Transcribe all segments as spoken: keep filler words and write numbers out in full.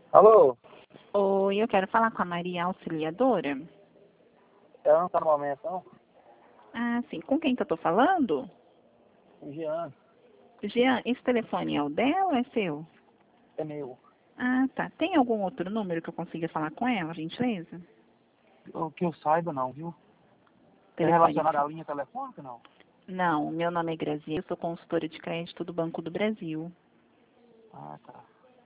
Alô? Oi, eu quero falar com a Maria Auxiliadora. Ela não tá no momento, não? Ah, sim. Com quem que eu tô falando? O Jean Jean, esse telefone é o dela ou é seu? é meu. Ah, tá. Tem algum outro número que eu consiga falar com ela, gentileza? O que eu saiba, não, viu? É Telefone. relacionado à linha telefônica, não? Não, meu nome é Graziela, eu sou consultora de crédito do Banco do Brasil. Ah, tá.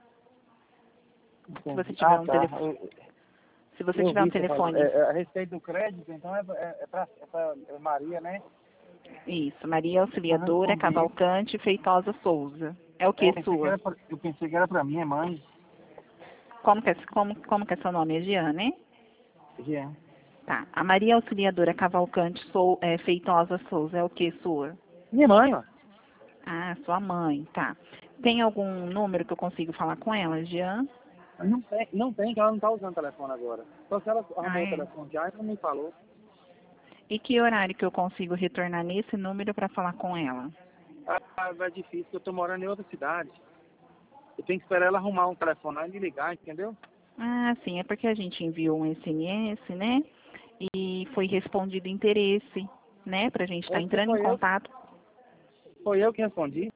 Se você Entendi. tiver Ah, um tá. telefone, Eu, se você eu tiver um vi você falando. É, telefone, é, a respeito do crédito, então é, é, é, pra, é pra é Maria, né? isso, Maria Eu Auxiliadora respondi. Cavalcante Feitosa Souza. É o É, eu que pensei que sua? era pra, eu pensei que era pra minha mãe. Como que é, como, como que é seu nome? É Jean, né? Jean. Tá. A Maria Auxiliadora Cavalcante Sou, é, Feitosa Souza é o que sua? Minha mãe, ó. Ah, sua mãe, tá. Tem algum número que eu consigo falar com ela, Jean? Não tem, não tem, que ela não tá usando o telefone agora. Só que ela Ah, arrumou o é? telefone já e não me falou. E que horário que eu consigo retornar nesse número para falar com ela? Ah, vai difícil, porque eu tô morando em outra cidade. Eu tenho que esperar ela arrumar um telefone lá e me ligar, entendeu? Ah, sim, é porque a gente enviou um S M S, né? E foi respondido interesse, né? Pra gente estar É porque entrando em foi eu, contato. foi eu que respondi.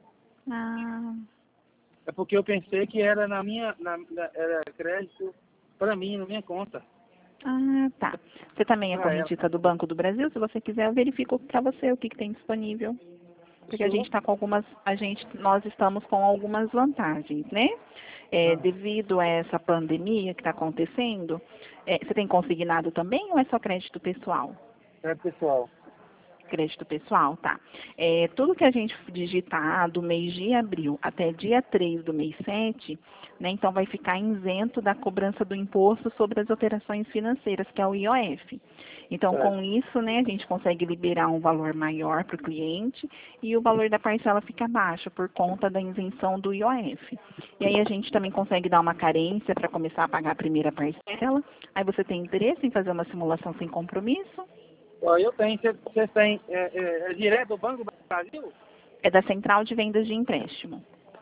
Ah, É porque eu pensei que era na minha, na, na- era crédito pra mim, na minha conta. ah, tá. Você também é Pra ela. correntista do Banco do Brasil? Se você quiser, eu verifico para você o que, que tem disponível. Porque a gente Sou? está com algumas, a gente, nós estamos com algumas vantagens, né? É, Ah, devido a essa pandemia que está acontecendo, é, você tem consignado também ou é só crédito pessoal? é pessoal. Crédito pessoal, tá. É, tudo que a gente digitar do mês de abril até dia três do mês sete, né, então vai ficar isento da cobrança do imposto sobre as operações financeiras, que é o I O F. Então, Certo. com isso, né, a gente consegue liberar um valor maior para o cliente e o valor da parcela fica baixo por conta da isenção do I O F. E aí a gente também consegue dar uma carência para começar a pagar a primeira parcela. Aí você tem interesse em fazer uma simulação sem compromisso? Ó, eu tenho, você tem, é, é, é direto do Banco do Brasil? É da Central de Vendas de Empréstimo.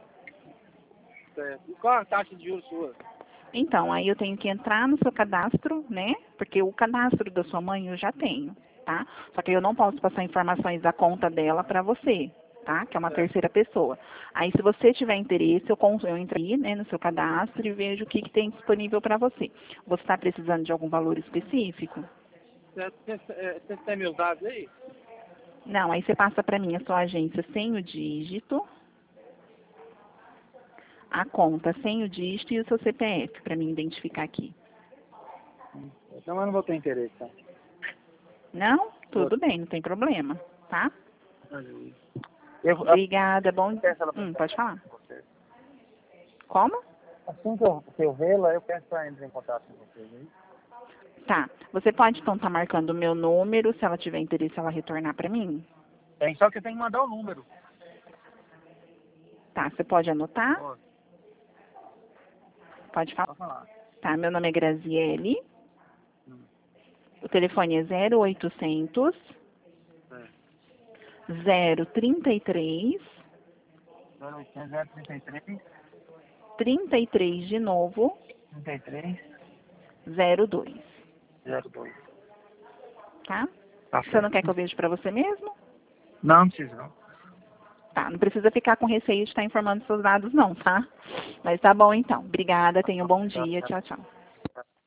Certo. E qual a taxa de juros sua? Então, aí eu tenho que entrar no seu cadastro, né? Porque o cadastro da sua mãe eu já tenho, tá? Só que eu não posso passar informações da conta dela para você, tá? Que é uma Certo. terceira pessoa. Aí, se você tiver interesse, eu, con- eu entro aí, né, no seu cadastro e vejo o que, que tem disponível para você. Você está precisando de algum valor específico? Certo. Você é, você tem meus dados aí? Não, aí você passa para mim a sua agência sem o dígito, a conta sem o dígito e o seu C P F, para mim identificar aqui. Então eu não vou ter interesse, tá? Não? Vou. Tudo bem, não tem problema, tá? Eu, eu Obrigada, bom... peço ela pra Hum, entrar em pode falar. contato com você. Como? Assim que eu, que eu vê-la, eu peço pra entrar em contato com vocês aí. Tá. Você pode, então, estar marcando o meu número, se ela tiver interesse, ela retornar para mim? Tem, só que eu tenho que mandar o número. Tá, você pode anotar? Ó, Pode falar. pode falar. Tá, meu nome é Graziele, Hum, o telefone é zero oitocentos, certo. zero trinta e três, zero oitocentos, zero trinta e três, trinta e três de novo, trinta e três, zero dois, zero dois. tá? Tá Você não certo. quer que eu veja para você mesmo? Não, não precisa não. Tá, não precisa ficar com receio de estar informando seus dados não, tá? Mas tá bom então. Obrigada, tenha um bom Tá, dia. tá. Tchau, tchau.